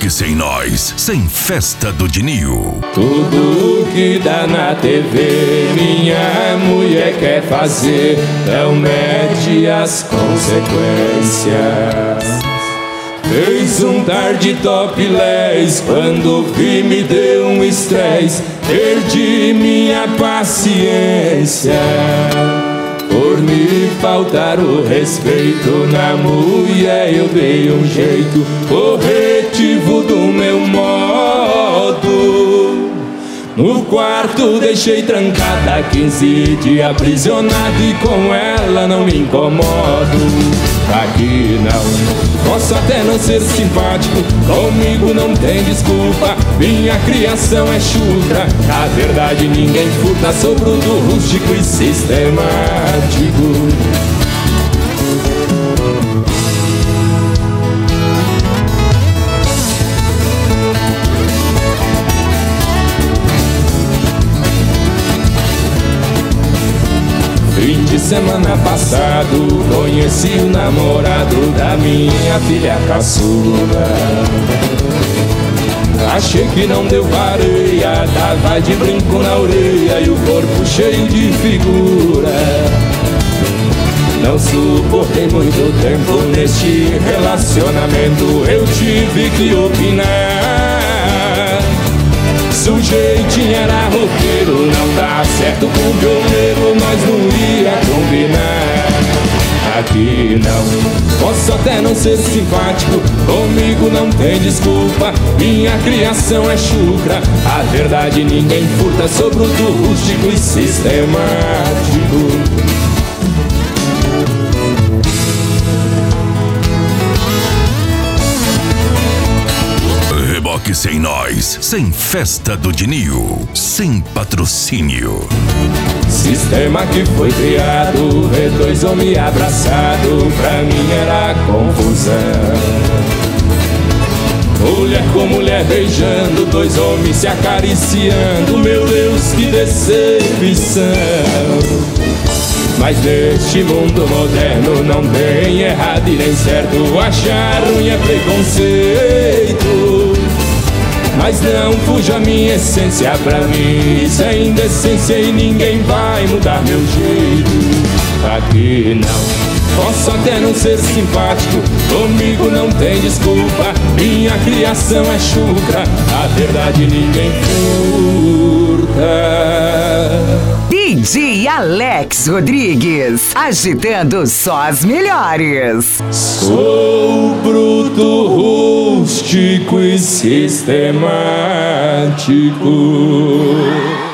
Reboque Sem Nós, sem festa do Dinio. Tudo que dá na TV, minha mulher quer fazer, não mede as consequências. Fez um tarde topless, quando vi me deu um estresse, perdi minha paciência. Por me faltar o respeito na mulher, eu dei um jeito corretivo do meu modo. No quarto deixei trancada 15 dias aprisionado, e com ela não me incomodo. Aqui não, posso até não ser simpático, comigo não tem desculpa, minha criação é chucra. A verdade ninguém furta, sou bruto, rústico e sistemático. Fim de semana passado, conheci o namorado da minha filha caçula. Achei que não deu pareia, tava de brinco na orelha e o corpo cheio de figura. Não suportei muito tempo neste relacionamento, eu tive que opinar. Sujeitinho era roqueiro, não dá certo com violeiro, nós não ia combinar. Aqui não, posso até não ser simpático, comigo não tem desculpa, minha criação é chucra. A verdade ninguém furta, sou bruto, rústico e sistemático. Reboque Sem Nós, sem festa do Dinio, sem patrocínio. Sistema que foi criado, ver dois homens abraçados, pra mim era confusão. Mulher com mulher beijando, dois homens se acariciando, meu Deus, que decepção. Mas neste mundo moderno não tem errado e nem certo, achar ruim é preconceito. Mas não fuja a minha essência, pra mim isso é indecência e ninguém vai mudar meu jeito. Aqui não, posso até não ser simpático, comigo não tem desculpa, minha criação é chucra, a verdade ninguém furta. DJ Alex Rodrigues, agitando só as melhores. Sou bruto, rústico e sistemático.